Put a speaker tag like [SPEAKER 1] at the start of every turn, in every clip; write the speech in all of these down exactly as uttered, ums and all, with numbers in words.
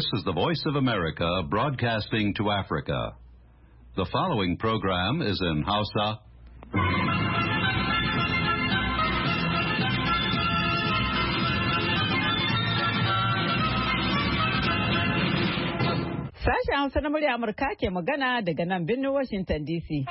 [SPEAKER 1] is the Voice of America broadcasting to Africa. The following program is in Hausa.
[SPEAKER 2] Sashen Hausa na murya Amurka ke magana daga nan birnin Washington D C.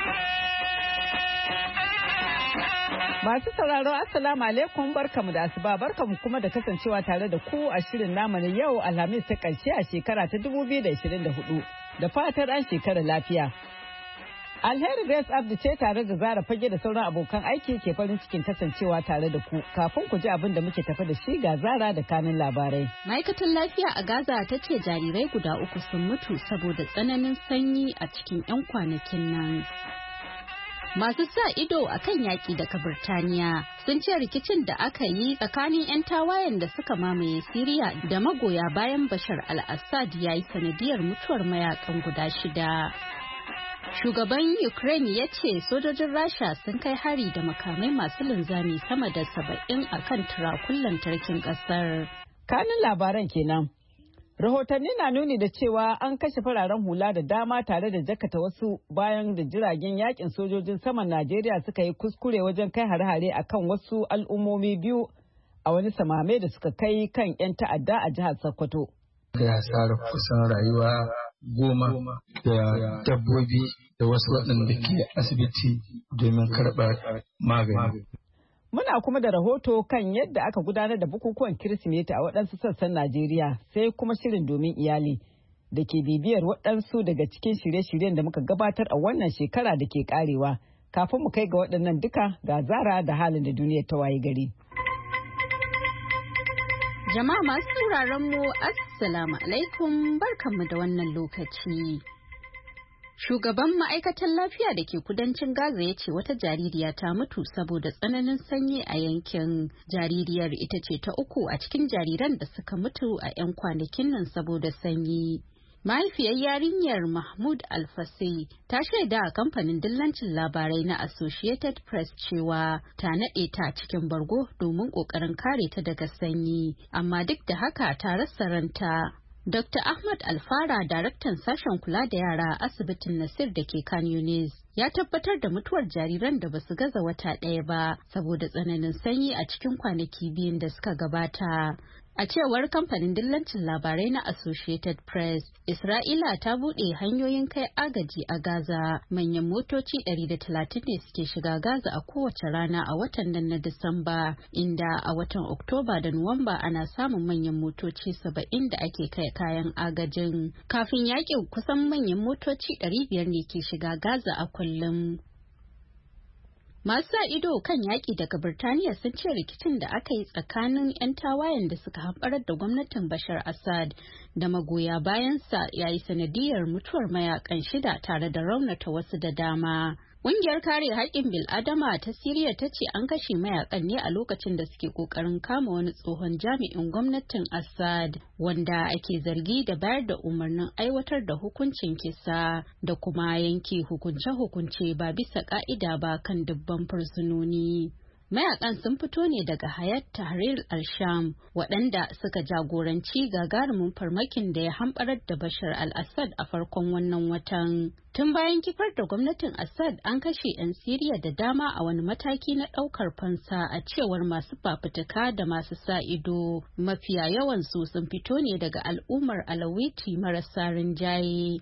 [SPEAKER 2] Masu sauraro Assalamu alaikum, barkamu da asuba, barkamu kuma da kasancewa tare da ku a shirin namu na yau Alhamis ta ƙarshe a shekara ta dubu biyu da ashirin da hudu. Da fatar an shekara lafiya. Alheri Grace Abdi ce tare da Zara Fage da sauran abokan aiki ke farin cikin kasancewa tare da ku. Kafin ku ji abin da muke tafi da shi ga Zara da kanin labarai.
[SPEAKER 3] Ma'aikatan lafiya a Gaza ta ce jarirai guda uku sun mutu saboda tsananin sanyi a cikin 'yan kwanakin nan. Masu sa ido a kan yaƙi daga Birtaniya sun ce rikicin da aka yi tsakanin 'yan tawayen da suka mamaye Siriya da magoya bayan Bashar al-Assad ya yi sanadiyar mutuwar mayakan guda shida. Shugaban Ukraine ya ce sojojin Rasha sun kai hari da makamai masu linzami sama da saba'in a kan turakun lantarkin ƙasar.
[SPEAKER 2] Kanin labaran kenan. Rahotanni na nuni da cewa an kashe fararen hula da dama tare da jakata wasu bayan da jiragen yakin sojojin saman Najeriya suka yi kuskure wajen kai hare-hare a kan wasu al'ummomi biyu a wani samame da suka kai kan 'yan ta'adda a jihar Sokoto.
[SPEAKER 4] Ya tsara kusan rayuwa goma da dabbobi da wasu waɗanda ke asibiti domin karɓar magani.
[SPEAKER 2] Muna kuma da rahoto kan yadda aka gudanar da bukukuwan Kirsimeti a waɗansu sassan Najeriya, sai kuma shirin domin iyali da ke bibiyar waɗansu daga cikin shirye-shiryen da muka gabatar a wannan shekara da ke karewa. Kafin mu kai ga waɗannan duka ga Zara da halin da duniya ta waye gari.
[SPEAKER 3] Jama'a masu sauraron mu assalamu alaikum, barkanmu da wannan lokaci. Shugaban ma'aikatan lafiya da ke kudancin Gaza ya ce wata jaririya ta mutu saboda tsananin sanyi a yankin. Jaririyar ita ce ta uku a cikin jariran da suka mutu a 'yan kwanakin nan saboda sanyi. Mahaifiyar yarinyar Mahmud Alfasi ta shaida a kamfanin dillancin labarai na Associated Press cewa ta naɗe ta cikin bargo domin ƙoƙarin kare ta daga sanyi, amma duk da haka ta rasa ranta. Doctor Ahmad Alfara, daraktan sashen kula da yara a asibitin Nasir da ke Khan Yunis, ya tabbatar da mutuwar jariran da basu gaza wata ɗaya ba saboda tsananin sanyi a cikin kwanaki biyun da suka gabata. A cewar kamfanin dillancin labarai na Associated Press, Isra'ila ta buɗe hanyoyin kai agaji a Gaza. Manyan motoci ɗari da talatin ne suke shiga Gaza a kowace rana a watan nan na Disamba, inda a watan Oktoba da Nuwamba ana samun manyan motoci saba'in da ake kai kayan agajin. Kafin yaƙin kusan manyan motoci ɗari biyar ne ke shiga Gaza a kullum. Masu sa ido kan yaƙi daga Birtaniya sun ce rikicin da aka yi tsakanin 'yan tawayen da suka hamɓarar da gwamnatin Bashar Assad da magoya bayansa ya yi sanadiyar mutuwar mayakan shida tare da raunata wasu da dama. Ƙungiyar kare haƙƙin bil'adama ta Siriya ta ce an kashe mayakan ne a lokacin da suke ƙoƙarin kama wani tsohon jami'in gwamnatin Assad wanda ake zargi da bayar da umarnin aiwatar da hukuncin kisa da kuma yanke hukunce-hukunce ba bisa ƙa'ida ba kan dubban fursunoni. Mayakan sun fito ne daga Hayat Tahrir al-Sham waɗanda suka jagoranci gagarumin farmakin da ya hamɓarar da Bashar al-Assad a farkon wannan watan. Tun bayan kifar da gwamnatin Assad an kashe 'yan Siriya da dama a wani mataki na ɗaukar fansa a cewar masu fafutuka da masu sa ido. Mafiya yawansu sun fito ne daga al'ummar Alawiti marasa rinjaye.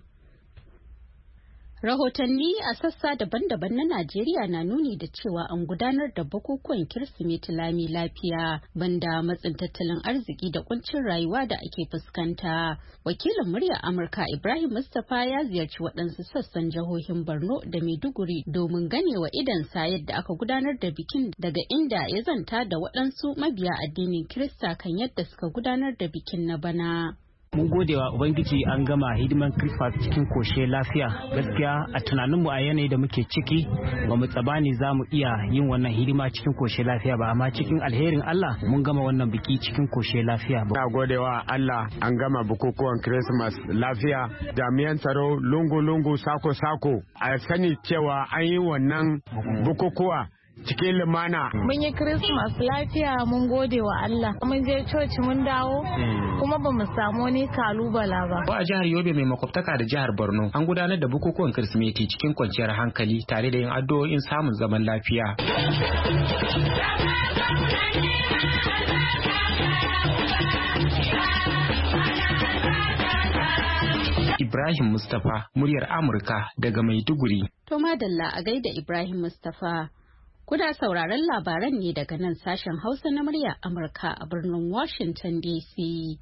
[SPEAKER 3] Rahotanni a sassa daban-daban na Najeriya na nuni da cewa an gudanar da bukukuwan Kirsimeti lami lafiya banda matsin tattalin arziki da kuncin rayuwa da ake fuskanta. Wakilin muryar Amurka Ibrahim Mustapha ya ziyarci waɗansu sassan jihohin Borno da Maiduguri domin ganewa idansa yadda aka gudanar da bikin, daga inda ya zanta da waɗansu mabiya addinin Kirista kan yadda suka gudanar da bikin na bana.
[SPEAKER 5] Mun gode wa Ubangiji an gama hidiman Christmas cikin koshe lafiya. Gaskiya a tunaninmu a yanayi da muke ciki ba mu tsabani za mu iya yin wannan hidima cikin koshe lafiya ba, amma cikin alherin Allah mun gama wannan biki cikin koshe lafiya.
[SPEAKER 6] Na gode wa Allah an gama bukukuwan Christmas lafiya. Jami'an tsaro lungu-lungu sako-sako a sani cewa an yi wannan bukukuwa cikin lumana.
[SPEAKER 7] Mun yi Christmas lafiya, mun gode wa Allah. Mun je coci mun dawo kuma ba mu samu wani kalubala ba.
[SPEAKER 5] Ko a jihar Yobe mai makwabtaka da jihar Borno an gudanar da bukukuwan Kirsimeti cikin kwanciyar hankali tare da yin addu'o'in samun zaman lafiya. Ibrahim Mustapha, muryar Amurka daga Maiduguri.
[SPEAKER 3] To madalla a gaida Ibrahim Mustapha. Kuna sauraron labaran ne daga nan sashen Hausa na muryar Amurka a birnin Washington D C.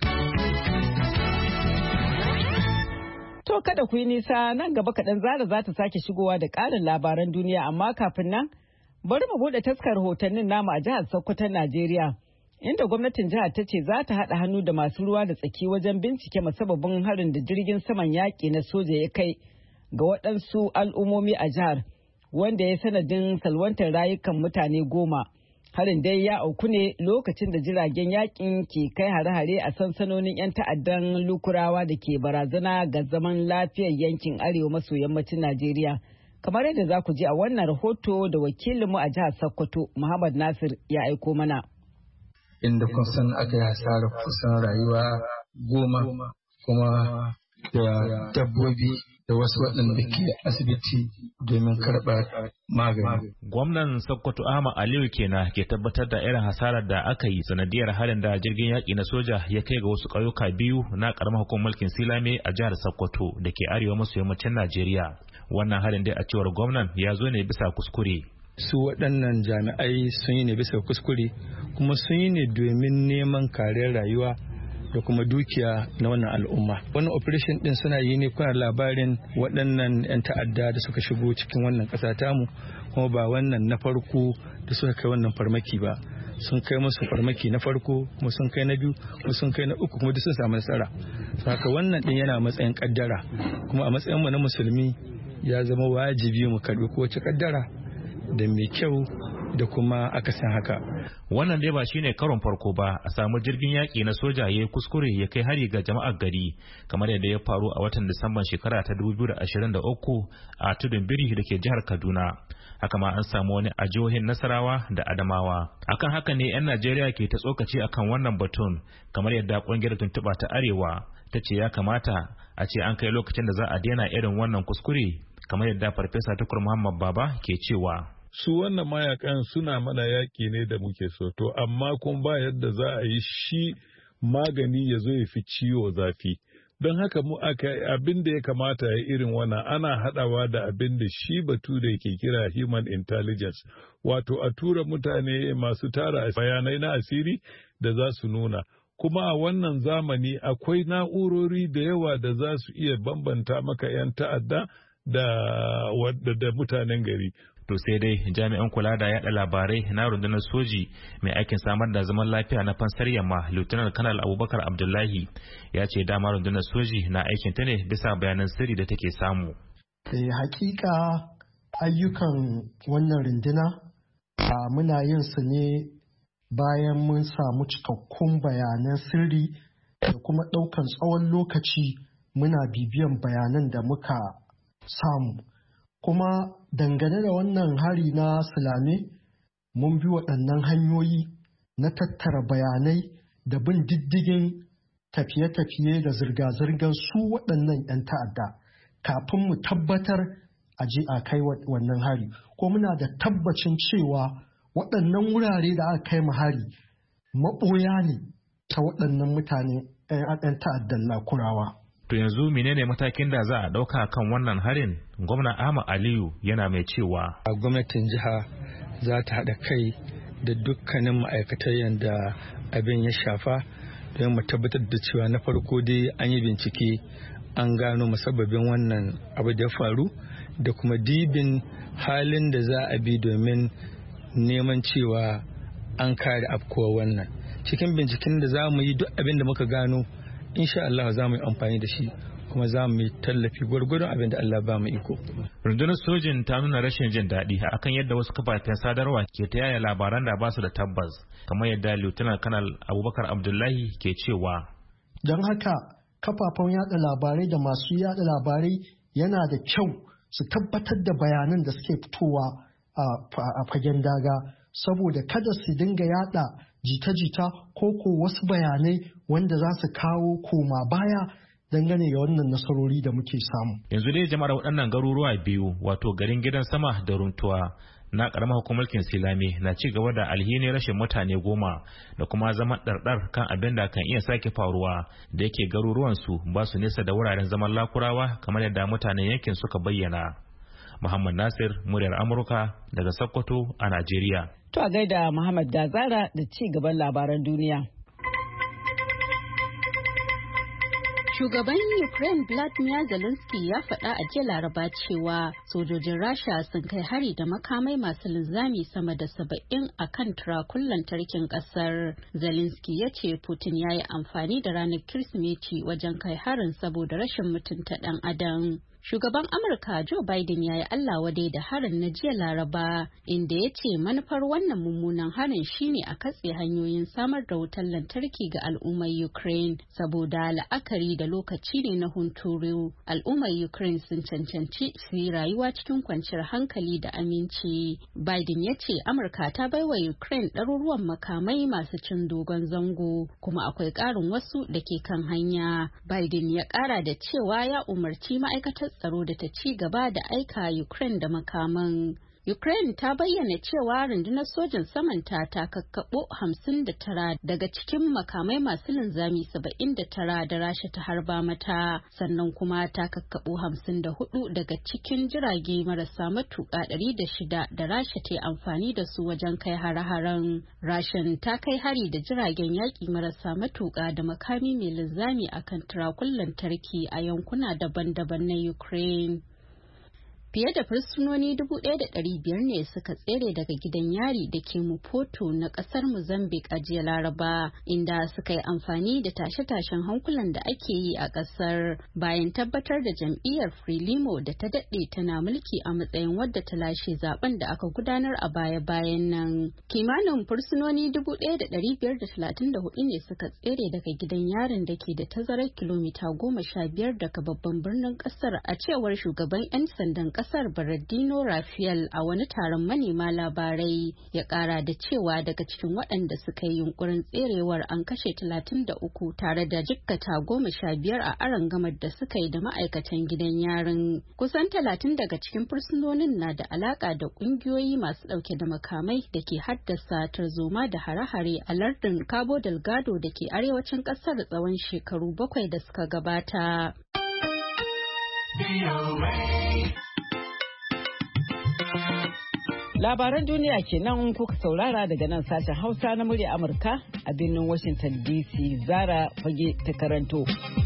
[SPEAKER 2] To kada ku yi nisa, nan gaba kaɗan Zara za ta sake shigowa da ƙarin labaran duniya, amma kafin nan bari mu buɗe taskar rahotannin namu a jihar Sokoto, Najeriya. Inda gwamnatin jihar ta ce za ta haɗa hannu da masu ruwa da tsaki wajen bincike masababin harin da jirgin saman yaƙi na soja ya kai ga waɗansu al'ummomi a jihar, wanda ya sanadin salwantar rayukan mutane goma. Harin dai ya auku ne lokacin da jiragen yaƙin ke kai hare-hare a sansanonin 'yan ta'addan Lukurawa da ke barazana ga zaman lafiyar yankin arewa maso yammacin Najeriya. Kamar yadda za ku ji a wannan rahoto da wakilinmu a jihar Sokoto, Muhammad Nasir, ya aiko mana.
[SPEAKER 4] Inda kun san aka yi hasarar kusan rayuwa goma kuma da dabbobi da wasu waɗanda ke asibiti domin karɓar magani.
[SPEAKER 8] Gwamnan Sokoto Ahmad Aliyu kenan ke tabbatar da irin hasarar da aka yi sanadiyar harin da jirgin yaƙi na soja ya kai ga wasu ƙauyuka biyu na ƙaramar hukumar mulkin Silame a jihar Sokoto da ke arewa maso yammacin Najeriya. Wannan harin dai a cewar gwamnan ya zo ne bisa kuskure.
[SPEAKER 4] Su waɗannan jami'ai sun yi ne bisa kuskure kuma sun yi ne domin neman kariyar rayuwa da kuma dukiya na wannan al'umma. Wannan operation din suna yi ne kuna labarin waɗannan 'yan ta'adda da suka shigo cikin wannan ƙasa tamu, kuma ba wannan na farko da suka kai wannan farmaki ba. Sun kai musu farmaki na farko kuma sun kai na biyu kuma sun kai na uku kuma duk sun samu nasara. Saka wannan din yana matsayin kaddara, kuma a matsayin mu na musulmi ya zama wajibi mu karbi kowace kaddara da mai kyau da kuma akasin haka.
[SPEAKER 8] Wannan dai ba shine karon farko ba a samu jirgin yaƙi na soja ya kuskure ya kai hari ga jama'ar gari, kamar yadda ya faru a watan Disamban shekara ta dubu biyu da ashirin da uku a tudun biri da ke jihar Kaduna. Haka ma an samu wani a jihohin Nasarawa da Adamawa. Akan haka ne 'yan Najeriya ke ta tsokaci akan wannan batun, kamar yadda ƙungiyar tuntuɓa ta Arewa ta ce ya kamata a ce an kai lokacin da za a daina irin wannan kuskure, kamar yadda Farfesa Tukur Muhammad Baba ke cewa.
[SPEAKER 9] Su wannan mayakan suna mana yaƙi ne da muke so, to amma kun ba yadda za a yi shi magani ya zo ya fi ciwo zafi. Don haka mu aka abin da ya kamata ya irin wannan ana haɗawa da abin da shi bature ke kira human intelligence, wato a tura mutane masu tara bayanai na asiri da za su nuna. Kuma a wannan zamani akwai na'urori da yawa da za su iya bambanta maka 'yan ta'adda da, da mutanen gari.
[SPEAKER 8] To sai dai jami'an kula da yada labarai na rundunar soji mai aikin samar da zaman lafiya na fansar yamma Lieutenant Colonel Abubakar Abdullahi ya ce dama rundunar soji na aikin ta ne bisa bayanan sirri da take samu.
[SPEAKER 10] Eh, hakika ayyukan wannan runduna muna yin su ne bayan mun samu cikakkun bayanan sirri da kuma ɗaukan tsawon lokaci muna bibiyan bayanan da muka samu. Kuma dangane da wannan hari na Silame, mun bi waɗannan hanyoyi na tattara bayanai da bin diddigin tafiye-tafiye da zirga-zirgar su waɗannan 'yan ta'adda kafin mu tabbatar a je a kai wannan hari. Ko muna da tabbacin cewa waɗannan wurare da aka kai mu hari maɓoya ne ta waɗannan mutane 'yan ta'addan Lakurawa.
[SPEAKER 8] To yanzu menene matakin da za a ɗauka kan wannan harin? Gwamna Ahmad Aliyu yana mai cewa.
[SPEAKER 4] A gwamnatin jiha za ta haɗa kai da dukkanin ma'aikatar yadda abin ya shafa don mu tabbatar da cewa na farko dai an yi bincike an gano musabbabin wannan abu da ya faru da kuma dibin halin da za a bi domin neman cewa an kare afkuwa wannan. Cikin binciken da za mu yi duk abin da muka gano insha Allah za mu yi amfani da shi kuma za mu yi tallafi gwargwadon abin da Allah ba mu iko.
[SPEAKER 8] Rundunar sojin ta nuna rashin jin daɗi akan yadda wasu kafafen sadarwa ke ta yaya labaran da ba su da tabbas, kamar yadda Lieutenant Colonel Abubakar Abdullahi ke cewa.
[SPEAKER 10] Don haka kafafen yada labarai da masu yada labarai yana da kyau su tabbatar da bayanan da suke fitowa a fagen daga saboda kada su dinga yada jita-jita ko ko wasu bayanai wanda za su kawo koma baya dangane da wannan nasarori da muke samu.
[SPEAKER 8] Yanzu dai jama'ar waɗannan garuruwa biyu wato garin Gidan Sama da Runtuwa na ƙaramar hukumar Silame na ci gaba da alhini rashin mutane goma da kuma zaman ɗarɗar kan abin da kan iya sake faruwa da yake garuruwansu ba su nesa da wuraren zaman lakurawa kamar yadda mutanen yankin suka bayyana. Muhammad Nasir, muryar Amurka daga Sokoto a Najeriya.
[SPEAKER 2] To a gaida Muhammad Gazara da ci gaban labaran duniya.
[SPEAKER 3] Shugaban Ukraine Vladimir Zelensky ya faɗa a jiya Laraba cewa sojojin Rasha sun kai hari da makamai masu linzami sama da saba'in a kan turakun lantarkin ƙasar. Zelensky ya ce Putin ya yi amfani da ranar Kirsimeti wajen kai harin saboda rashin mutunta ɗan adam. Shugaban Amurka Joe Biden ya yi Allah wadai da harin na jiya Laraba, inda ya ce manufar wannan mummunan harin shine a katse hanyoyin samar da wutar lantarki ga al'ummar Ukraine saboda la'akari da lokaci ne na hunturu. Al'ummar Ukraine sun cancanci su yi rayuwa cikin kwanciyar hankali da aminci. Biden ya ce Amurka ta baiwa Ukraine ɗaruruwan makamai masu cin dogon zango, kuma akwai ƙarin wasu da ke kan hanya. Biden ya ƙara da cewa ya umarci ma'aikatar tsaro da ta ci gaba da aika Ukraine da makaman. Ukraine ta bayyana cewa rundunar sojin samanta ta kakkaɓo hamsin da tara daga cikin makamai masu linzami saba'in da tara da Rasha ta harba mata, sannan kuma ta kakkaɓo hamsin da hudu daga cikin jirage marasa matuƙa ɗari da shida da Rasha ta yi amfani da su wajen kai hare-haren. Rashan ta kai hari da jiragen yaƙi marasa matuƙa da makami mai linzami akan turakun lantarki a yankuna daban-daban na Ukraine. Fiye da fursunoni dubu ɗaya da ɗari biyar ne suka tsere daga gidan yari da ke Maputo na ƙasar Mozambique a jiya Laraba, inda suka yi amfani da tashe-tashen hankulan da ake yi a ƙasar bayan tabbatar da jam'iyyar Frelimo da ta daɗe tana mulki a matsayin wadda ta lashe zaben da aka gudanar a baya-bayan nan. Kimanin fursunoni dubu ɗaya da ɗari biyar da talatin da hudu ne suka tsere daga gidan yarin da ke da tazarar kilomita goma sha biyar daga babban birnin ƙasar, a cewar shugaban 'yan sandan kasar Bernardino Rafael a wani taron manema labarai. Ya kara da cewa daga cikin waɗanda suka yi yunkurin tserewar an kashe talatin da uku tare da jikkata goma sha biyar a arangamar da suka yi da ma'aikatan gidan yarin. Kusan talatin daga cikin fursunonin na da alaka da ƙungiyoyi masu ɗauke da makamai da ke haddasa tarzoma da hare-hare a lardin Cabo Delgado da ke arewacin ƙasar tsawon shekaru bakwai da suka gabata.
[SPEAKER 2] Labaran duniya kenan kuka saurara daga nan sashen Hausa na murya Amurka a birnin Washington D C. Zara Fage ta karanto.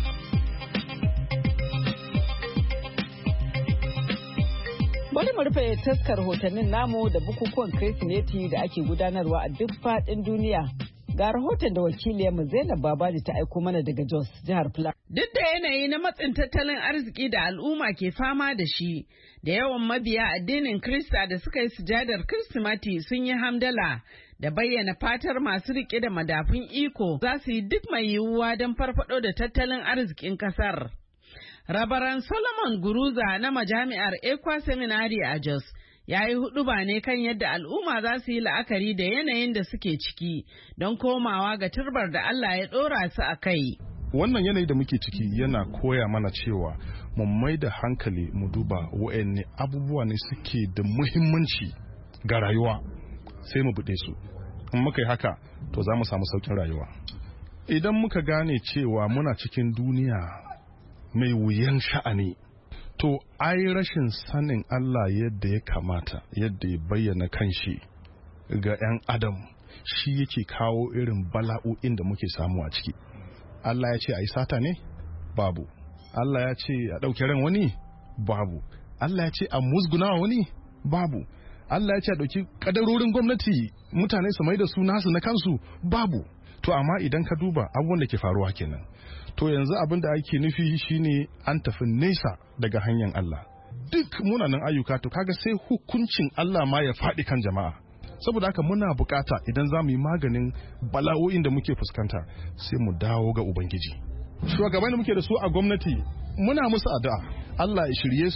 [SPEAKER 2] Bari mu rufe taskar hotannin namu da bukukuwan Kirsimeti da ake gudanarwa a duk faɗin duniya. Ga rahoton da wakiliyarmu Zainab Babaji ta aiko mana daga Jos, jihar Plateau.
[SPEAKER 11] Duk da yanayi na matsin tattalin arziki da al'umma ke fama da shi, da yawan mabiya addinin Kirista da suka yi sujadar Kirsimati sun yi hamdala da bayyana fatar masu rike da madafun iko za su yi duk mai yiwuwa don farfado da tattalin arzikin kasar. Rabaran Solomon Guruza na majami'ar Ekwa Seminary a Jos ya yi huɗuba ne kan yadda al'umma za su yi la'akari da yanayin da suke ciki don komawa ga turbar da Allah ya ɗora su a kai.
[SPEAKER 12] Wannan yanayi da muke ciki yana koya mana cewa mu mai da hankali mu duba wa'anne abubuwa ne suke da muhimmanci ga rayuwa sai mu buɗe su. In muka yi haka to za mu samu sauƙin rayuwa. Idan muka gane cewa muna cikin duniya mai wuyan sha'ani, to ai rashin sanin Allah yadda ya kamata, yadda ya bayyana kanshi ga 'yan adam shi yake kawo irin bala'o'in da muke samu a ciki. Allah ya ce a yi sata ne? Babu. Allah ya ce a ɗauke ran wani? Babu. Allah ya ce a musguna wani? Babu. Allah ya ce a ɗauki ƙadarorin gwamnati mutane su mai da su nasu na kansu? Babu. To amma idan ka duba abubuwan da ke faruwa kenan. To yanzu abin da ake nufi shine an tafi nesa daga hanyar Allah. Duk munanan ayyuka to kaga sai hukuncin Allah ma ya faɗi kan jama'a. Saboda haka muna bukata idan za mu yi maganin bala'o'in da muke fuskanta sai mu dawo ga Ubangiji. Shugaban da muke da su a gwamnati muna musu addu'a. Allah ya shirye su,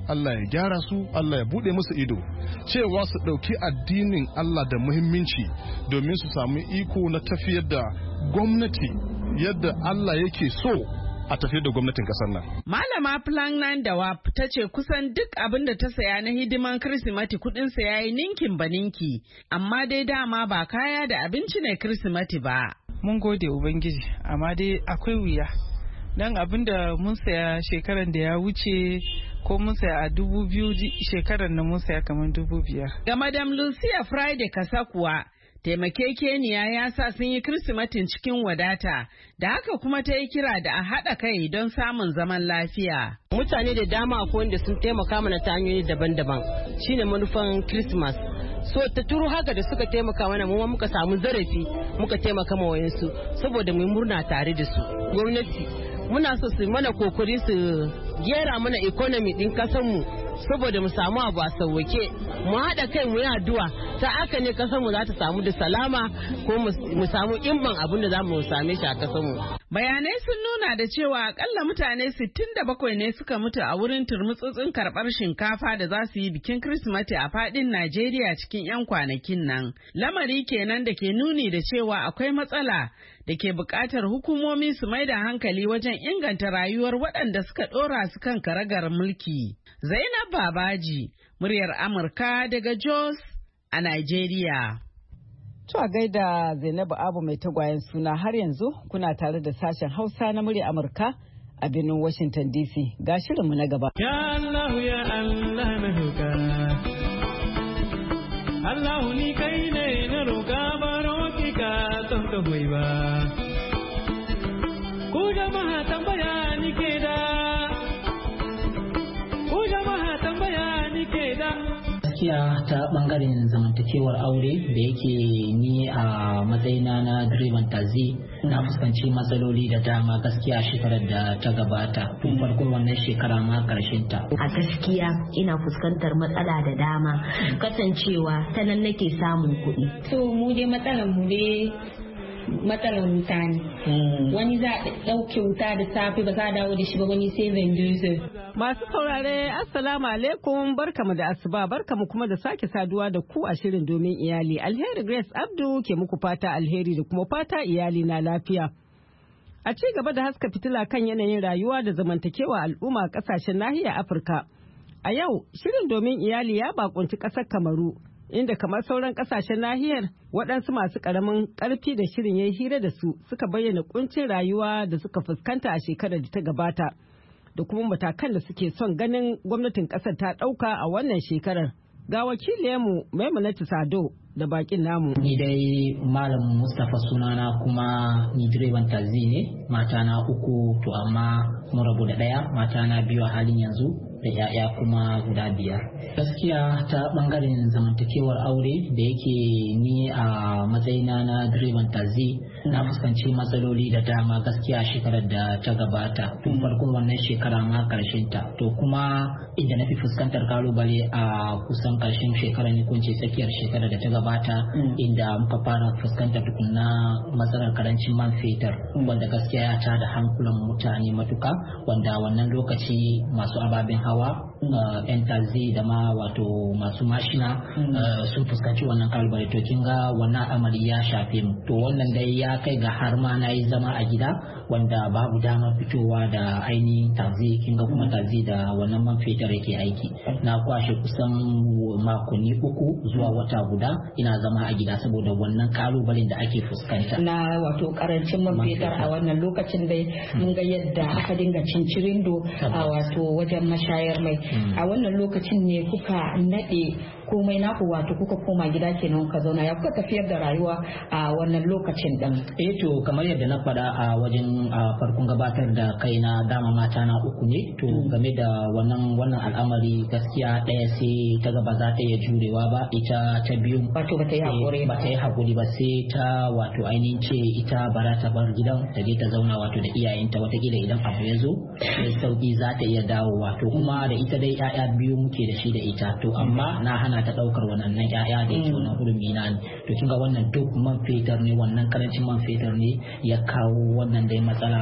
[SPEAKER 12] Allah ya gyara su, Allah ya bude musu ido cewa su ɗauki addinin Allah da muhimmanci domin su samu iko na tafiyar da gwamnati yadda Allah yake so a tafiyar da gwamnatin kasar nan.
[SPEAKER 11] Malama Plan nan da wap ta ce kusan duk abin da ta saya na hidiman Kirsimati kudin sa yayi ninkin baninki, amma dai dama ba kaya da abinci ne Kirsimati ba.
[SPEAKER 13] Mun gode Ubangiji, amma dai akwai wuya. Dan abin da mun saya shekaran da ya wuce ko mun saya a dubu biyu shekaran da mun saya kamar dubu biyar.
[SPEAKER 11] Ga Madam Lucia Friday Kasakuwa, taimakekeniya ya sa sun yi Kirsimatin cikin wadata, da haka kuma ta yi kira da a haɗa kai don samun zaman lafiya.
[SPEAKER 14] Mutane da dama akwai wanda sun taimaka mana ta hanyoyi daban-daban, shine manufan Christmas. So ta turu haka da suka taimaka mana mu muka samu zarafi muka taimaka ma wayansu saboda mu murna tare da su. Gwamnati muna so su mana kokari su gera mana economy din kasanmu saboda mu samu abu a sauwake, mu haɗa kai mu yi addu'a ta aka ne kasanmu za ta samu da salama ko mu samu imban abin da za mu same shi a kasanmu.
[SPEAKER 11] Bayanai sun nuna da cewa akalla mutane sittin da bakwai ne suka mutu a wurin turmutsutsun karɓar shinkafa da za su yi bikin Kirsimeti a faɗin Najeriya cikin 'yan kwanakin nan. Lamari kenan da ke nuni da cewa akwai matsala da ke buƙatar hukumomi su mai da hankali wajen inganta rayuwar waɗanda suka ɗora su kan karagar mulki. Zainab Babaji, muryar Amurka daga Jos a Najeriya.
[SPEAKER 2] To a gaida Zainabu Abu mai tagwayen suna, har yanzu kuna tare da sashen Hausa na muryar Amurka a birnin Washington D C. Ga shirinmu na gaba.
[SPEAKER 15] Ya Allah ya Allah na roƙa. Allah ni kai ne na roƙa baro ki ka ton ka hoyi ba. Ku jama'a tambaya ni ke da. Ku jama'a tambaya ni ke da.
[SPEAKER 16] Gaskiya ta bangaren zamantakewar aure da yake ni a matsayina na direban tazi na fuskanci matsaloli da dama gaskiya shekarar da ta gabata tun farkon wannan shekara ma karshen ta.
[SPEAKER 17] A gaskiya ina fuskantar matsala da dama kasancewa ta nan nake samun kuɗi.
[SPEAKER 18] To mu dai matsalar mu dai matsalar wuta ne. Wani za a ɗauke wuta da safe ba za a dawo da shi ba, wani sai vendor.
[SPEAKER 2] Masu saurare assalamu alaikum, barkamu da asuba, barkamu kuma da sake saduwa da ku a shirin domin iyali. Alheri Grace Abdu ke muku fata alheri da kuma fata iyali na lafiya. A ci gaba da haska fitila kan yanayin rayuwa da zamantakewa al'umma a kasashen nahiyar Afirka. A yau shirin domin iyali ya bakunci ƙasar Kamaru, inda kamar sauran kasashen nahiyar waɗansu masu ƙaramin ƙarfi da shirin ya yi hira da su suka bayyana kuncin rayuwa da suka fuskanta a shekarar da ta gabata da kuma matakan da suke son ganin gwamnatin ƙasar ta ɗauka a wannan shekarar. Ga wakiliyarmu Maimunatu Sado da bakin namu.
[SPEAKER 16] Ni dai Malam Mustapha sunana kuma ni direban tazi ne, mata na uku to amma mun rabu da ɗaya, mata na biyu a halin yanzu da ya'ya kuma guda biyar. Gaskiya ta bangaren zamantakewar aure da yake ni a matsayina na direban tazi na fuskanci matsaloli da dama gaskiya shekarar da ta gabata tun farkon wannan shekara ma karshen ta. To kuma inda na fi fuskantar kalubale a kusan karshen shekara ne ko tsakiyar shekarar da ta gabata inda muka fara fuskantar tukunna matsalar karancin man fetur wanda gaskiya ya tada hankulan mutane matuka, wanda wannan lokaci masu ababen hawa yan tazi da ma wato masu mashina sun fuskanci wannan kalubale. To kin ga wannan amari ya shafe mu, to wannan dai ya kai ga har ma na yi zama a gida wanda babu damar fitowa da ainihin tazi. Kin ga kuma tazi da wannan man fetur yake aiki, na kwashe kusan makonni uku zuwa wata guda ina zama a gida saboda wannan kalubalen da ake fuskanta
[SPEAKER 18] na wato karancin man fetur a wannan lokacin dai mun ga yadda aka dinga cincirindo a wato wajen mashayar mai. A wannan lokacin ne kuka nade komai naku wato kuka koma gida kenan kuka zauna, ya kuka tafiyar da rayuwa a wannan lokacin din?
[SPEAKER 16] Eh to kamar yadda na faɗa a wajen farkon gabatar da kaina, dama mata na uku ne, to game da wannan wannan al'amari gaskiya ɗaya sai ta gaba za ta iya jurewa ba, ita ta biyu
[SPEAKER 18] wato ba ta yi hakuri
[SPEAKER 16] ba ta yi hakuri ba sai ta wato ainihin ce ita bara ta bar gidan ta je ta zauna wato da iyayenta, watakila idan abu ya zo sai sauki za ta iya dawo wato kuma da ita dai 'ya'ya biyu muke da shi da ita, to amma na hana ta daukar wannan 'ya'ya da yake wannan hurumi na ne. To kinga wannan duk man fetur ne, wannan karancin man fetur ne ya kawo wannan dai matsala.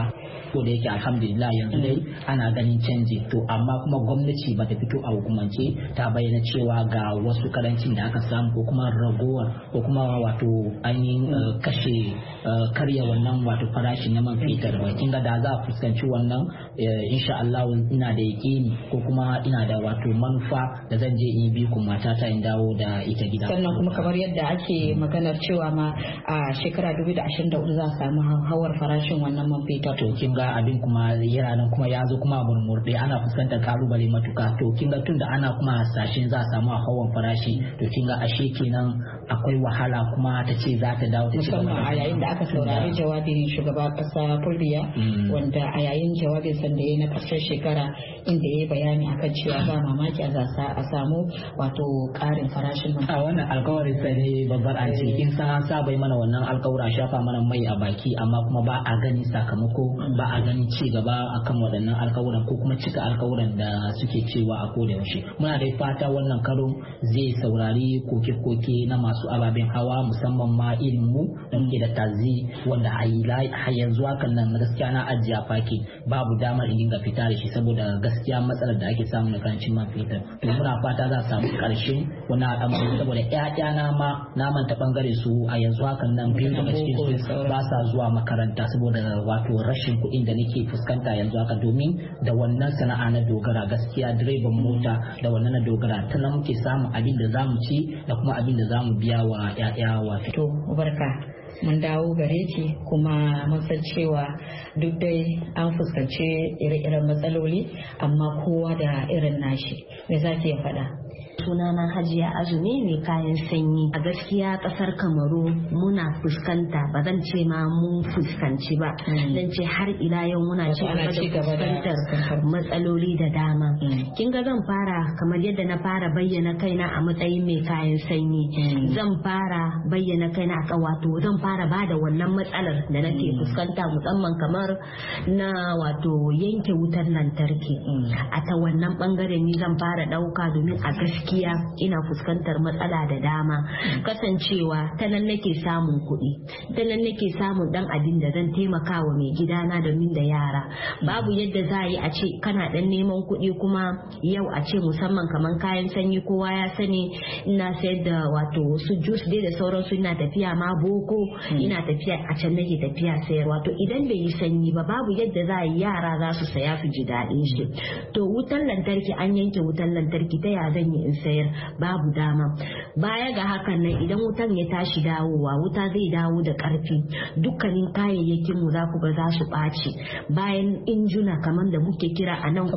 [SPEAKER 16] ko da yake alhamdulillah yanzu dai ana ganin canji to amma kuma gwamnati bata fito a hukumance ta bayyana cewa ga wasu karancin da aka samu ko kuma ragowar ko kuma wato ainihin kashe karya wannan wato farashi na man fetur ba. Kin ga da za a fuskanci wannan insha Allah ina da yakini ko kuma ina da wato manufa da zan je in bi kuma matata in dawo da ita gida.
[SPEAKER 18] Sannan kuma kamar yadda ake maganar cewa ma a shekara dubu da ashirin da hudu za a samu hawar farashin wannan man fetur.
[SPEAKER 16] To kin ga abin kuma yana nan kuma ya zo kuma murmurde ana fuskantar kalubale matuka. To kin ga tunda ana kuma hasashen za a samu hawan farashi to kin ga ashe kenan akwai wahala kuma ta ce za ta dawo ta ci
[SPEAKER 18] musamman a yayin da aka saurari jawabin shugaban kasa Fulbiya wanda a yayin jawabin sanda ya na karshen shekara inda ya yi bayani akan cewa ba mamaki a a samu wato karin farashin man.
[SPEAKER 16] A wannan alkawarin sai dai babbar an ce kin san sa bai mana wannan alkawura shafa mana mai a baki amma kuma ba a gani sakamako ba a gani ci gaba akan waɗannan alkawuran ko kuma cika alkawuran da suke cewa a koda yaushe. Muna da fata wannan karo zai saurari koke-koke na masu ababen hawa musamman ma irin mu da muke da tazi wanda a yanzu hakan nan gaskiya na ajiya faki babu damar in dinga fita da shi saboda gaskiya matsalar da ake samu na karancin man fetur. To muna fata za a samu karshen wani al'amari saboda ƴaƴa na ma na manta bangare su a yanzu hakan nan biyu daga cikin su ba sa zuwa makaranta saboda wato rashin kuɗin da nake fuskanta yanzu haka domin da wannan sana'a na dogara gaskiya direban mota da wannan na dogara ta nan muke samun abin da zamu ci da kuma abin da zamu biya wa ƴaƴa wato.
[SPEAKER 18] To barka mun dawo gare ki kuma mun san cewa duk dai an fuskanci ire-iren matsaloli amma kowa da irin nashi me za ki faɗa?
[SPEAKER 17] Sunana Hajiya Azumi mai kayan sanyi. A gaskiya kasar Kamaru muna fuskanta ba zan ce ma mun fuskanci ba. Zan ce har ila yau muna ci gaba da fuskantar matsaloli da dama. Kin ga zan fara kamar yadda na fara bayyana kaina a matsayin mai kayan sanyi. Zan fara bayyana kaina a wato zan fara bada wannan matsalar da nake fuskanta musamman kamar na wato yanke wutar lantarki. A ta wannan bangaren ni zan fara dauka domin a gaskiya gaskiya ina fuskantar matsala da dama kasancewa ta nan nake samun kuɗi ta nan nake samun dan abin da zan taimaka wa mai gidana domin da yara babu yadda za a yi a ce kana dan neman kuɗi kuma yau a ce musamman kamar kayan sanyi kowa ya sani ina sayar da wato su juice dai da sauransu ina tafiya ma boko ina tafiya a can nake tafiya sayar wato idan bai yi sanyi ba babu yadda za a yi yara za su saya su ji daɗin shi to wutan lantarki an yanke wutan lantarki ta ya zan yi in sayar babu dama baya ga hakan nan idan wutan ya tashi dawowa wuta zai dawo da karfi dukkanin kayayyakin mu za ku ga za su ɓaci bayan injuna kamar da muke kira a nan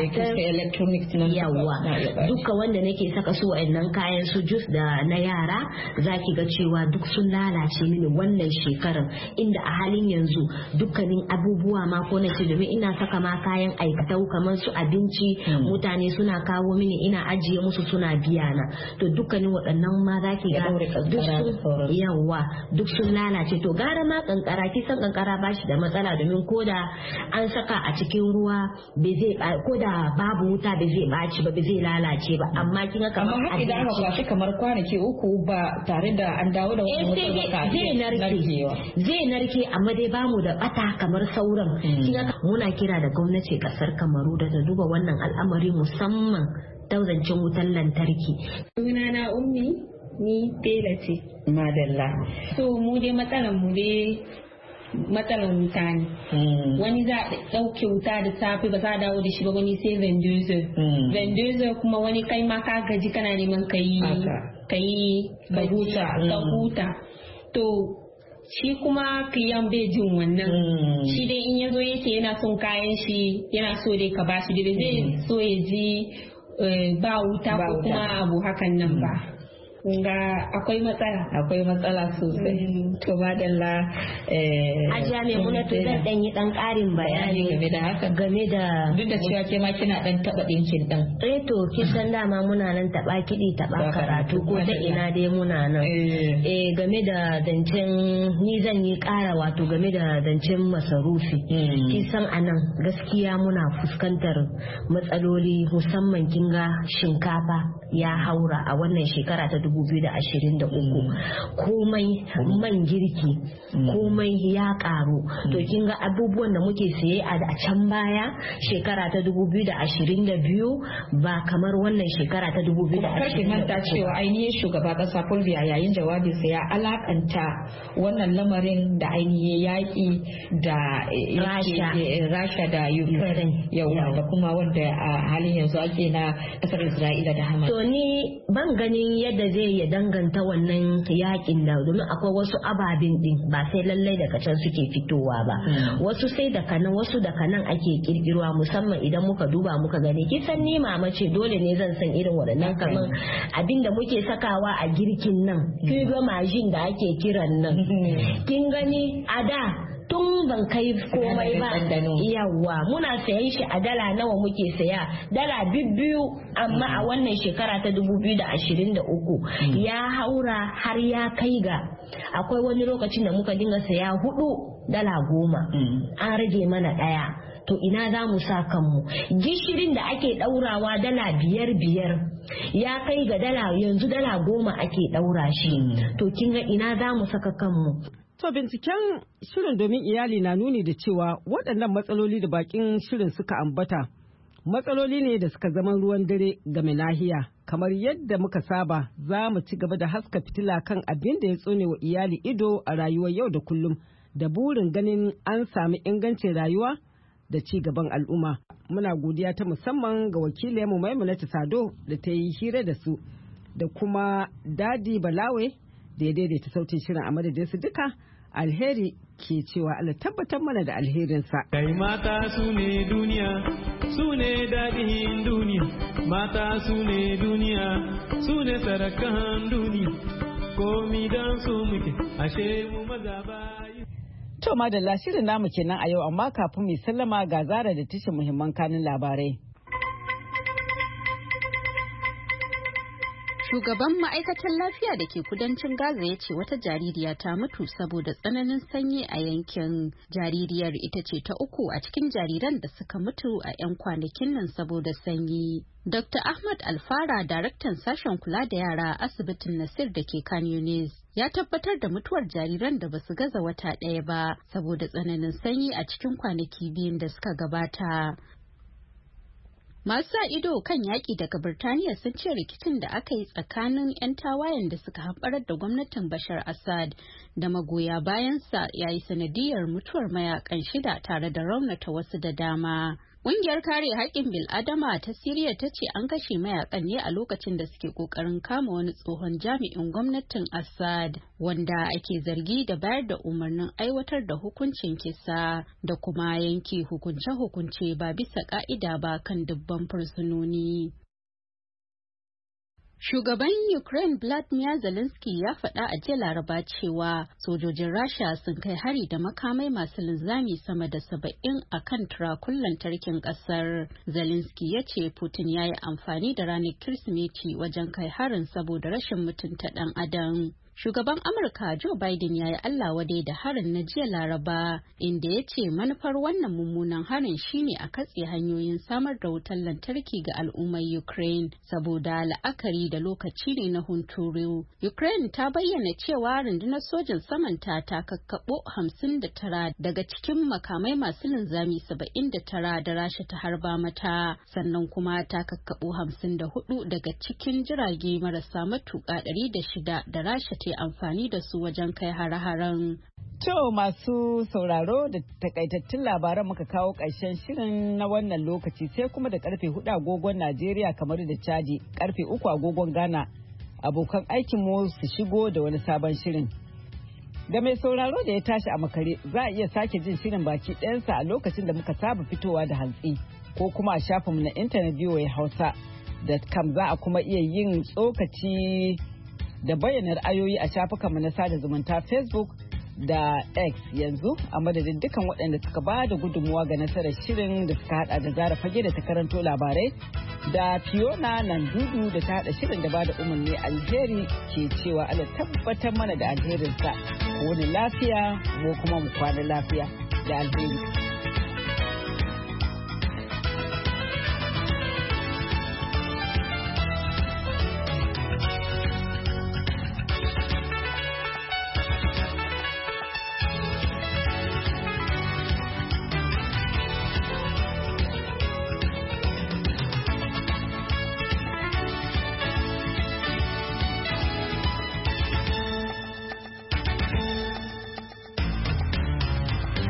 [SPEAKER 17] yawa duka wanda nake saka su wa'annan kayan su jus da na yara za ki ga cewa duk sun lalace mini wannan shekarar inda a halin yanzu dukkanin abubuwa ma ko na ce domin ina saka ma kayan aikatau kamar su abinci mutane suna kawo mini ina ajiye musu suna biya na to dukkanin waɗannan ma za ki ga duk sun yawa duk sun lalace to gara ma kankara kisan kankara ba shi da matsala domin koda an saka a cikin ruwa bai zai koda babu wuta bai zai baci ba bai zai lalace ba amma kin ga kamar
[SPEAKER 18] amma idan aka kwashi kamar kwanaki uku ba tare da an dawo da wani mutum ba ka
[SPEAKER 17] zai narke zai narke amma dai bamu da bata kamar sauran kin ga muna kira da gwamnati kasar Kamaru da ta duba wannan al'amari musamman dauzancin wutan lantarki.
[SPEAKER 19] Sunana Ummi ni tela ce.
[SPEAKER 18] Madalla.
[SPEAKER 19] So mu dai matsalan mu dai matsalan wuta ne. Wani za a ɗauke wuta da safe ba za a dawo da shi ba wani sai vendozer. Vendozer kuma wani kai ma ka gaji kana neman ka yi ka yi ka huta ka huta. To shi kuma kiyan bai jin wannan shi dai in ya zo yace yana son kayan shi yana so dai ka bashi dai zai so ya ji ba wuta ko kuma abu hakan nan ba ga akwai matsala
[SPEAKER 18] akwai matsala sosai to madalla
[SPEAKER 17] ajiya mai muna to zan dan yi dan karin bayani
[SPEAKER 18] game da haka
[SPEAKER 17] game da
[SPEAKER 18] duk da cewa ke ma kina dan taba dinkin dan
[SPEAKER 17] eh to kin san dama muna nan taba kidi taba karatu ko ta ina dai muna nan eh game da zancen ni zan yi kara wato game da zancen masarufi kin san anan gaskiya muna fuskantar matsaloli musamman kin ga shinkafa ya haura a wannan shekara ta dubu dubu biyu da ashirin da uku komai man girki komai ya karu to kin ga abubuwan da muke saye a can baya shekara ta dubu biyu da ashirin da biyu ba kamar wannan shekara ta dubu biyu da ashirin da uku.
[SPEAKER 18] Manta cewa ainihin shugaba kasa Fulbiya yayin jawabinsa ya alakanta wannan lamarin da ainihin yaƙi da Rasha da Ukraine yau da kuma wanda a halin yanzu ake na kasar Isra'ila da Hamas.
[SPEAKER 17] To ni ban ganin yadda zai ya danganta wannan yakin da domin akwai wasu ababen din ba sai lallai daga can suke fitowa ba. Wasu sai daga nan wasu daga nan ake kirkirwa musamman idan muka duba muka gani kisan ni mama ce dole ne zan san irin waɗannan kaman abinda muke sakawa a girkin nan kin ga majin da ake kiran nan kin gani a da tun ban kai komai ba yawa muna sayan shi a dala nawa muke saya dala biyu amma a wannan shekara ta dubu biyu da ashirin da uku ya haura har ya kai ga akwai wani lokacin da muka dinga saya hudu dala goma an rage mana daya to ina za mu sa kanmu gishirin da ake daurawa dala biyar biyar ya kai ga dala yanzu dala goma ake daura shi to kin ga ina za mu saka kanmu.
[SPEAKER 2] To binciken shirin domin iyali na nuni da cewa waɗannan matsaloli da bakin shirin suka ambata matsaloli ne da suka zama ruwan dare game nahiya. Kamar yadda muka saba za mu ci gaba da haska fitila kan abin da ya tsone wa iyali ido a rayuwar yau da kullum da burin ganin an sami ingancin rayuwa da ci gaban al'umma. Muna godiya ta musamman ga wakilinmu Maimunatu Sado da ta yi hira da su da kuma Dadi Balawe da ya daidaita sautin shirin a madadin su duka. Alheri ke cewa Allah tabbatar mana da alherinsa.
[SPEAKER 15] Kai mata su ne duniya, su ne daɗin duniya, mata su ne duniya, su ne sarakan duniya, komi don su muke, ashe mu maza bayi.
[SPEAKER 2] To madalla shirin namu kenan a yau amma kafin mai sallama ga Zara da tashin muhimman kanin labarai.
[SPEAKER 3] Shugaban ma'aikatar lafiya da ke kudancin Gaza ya ce wata jaririya ta mutu saboda tsananin sanyi a yankin. Jaririyar ita ce ta uku a cikin jariran da suka mutu a 'yan kwanakin nan saboda sanyi. Doctor Ahmad Alfara, daraktan sashen kula da yara a asibitin Nasir da ke Khan Yunis, ya tabbatar da mutuwar jariran da basu gaza wata ɗaya ba saboda tsananin sanyi a cikin kwanaki biyun da suka gabata. Masu sa ido kan yaƙi daga Birtaniya sun ce rikicin da aka yi tsakanin 'yan tawayen da suka hamɓarar da gwamnatin Bashar Assad da magoya bayansa ya yi sanadiyar mutuwar mayakan shida tare da raunata wasu da dama. Ƙungiyar kare haƙƙin bil'adama ta Siriya ta ce an kashe mayakan ne a lokacin da suke ƙoƙarin kama wani tsohon jami'in gwamnatin Assad wanda ake zargi da bayar da umarnin aiwatar da hukuncin kisa da kuma yanke hukunce-hukunce ba bisa ƙa'ida ba kan dubban fursunoni. Shugaban Ukraine Vladimir Zelensky ya faɗa a jiya Laraba cewa sojojin Rasha sun kai hari da makamai masu linzami sama da saba'in a kan turakun lantarkin ƙasar. Zelensky ya ce Putin ya yi amfani da ranar Kirsimeti wajen kai harin saboda rashin mutunta ɗan adam. Shugaban Amurka Joe Biden ya yi Allah wadai da harin na jiya Laraba, inda ya ce manufar wannan mummunan harin shine a katse hanyoyin samar da wutar lantarki ga al'ummar Ukraine saboda la'akari da lokaci ne na hunturu. Ukraine ta bayyana cewa rundunar sojin samanta ta kakkaɓo hamsin da tara daga cikin makamai masu linzami saba'in da tara da Rasha ta harba mata, sannan kuma ta kakkaɓo hamsin da hudu daga cikin jirage marasa matuƙa ɗari da shida da Rasha ta amfani da su wajen kai hare-haren.
[SPEAKER 2] To masu sauraro da takaitattun labaran muka kawo ƙarshen shirin na wannan lokaci sai kuma da karfe hudu agogon Najeriya kamar da Chadi, karfe uku agogon Ghana. Abokan aikin mu su shigo da wani sabon shirin. Da mai sauraro da ya tashi a makare za a iya sake jin shirin baki ɗayansa a lokacin da muka saba fitowa da hantsi ko kuma a shafinmu na intanet V O A Hausa dot com za a kuma iya yin tsokaci da bayyana ra'ayoyi a shafukanmu na sada zumunta Facebook da X yanzu a madadin dukan waɗanda suka ba da gudunmuwa ga nasarar shirin da suka hada da Zara Fage da ta karanto labarai da Fiona Nandudu da ta hada shirin da ba da umarni. Alheri ke cewa Allah tabbatar mana da alherinsa ko wani lafiya ko kuma mu kwana lafiya da alheri.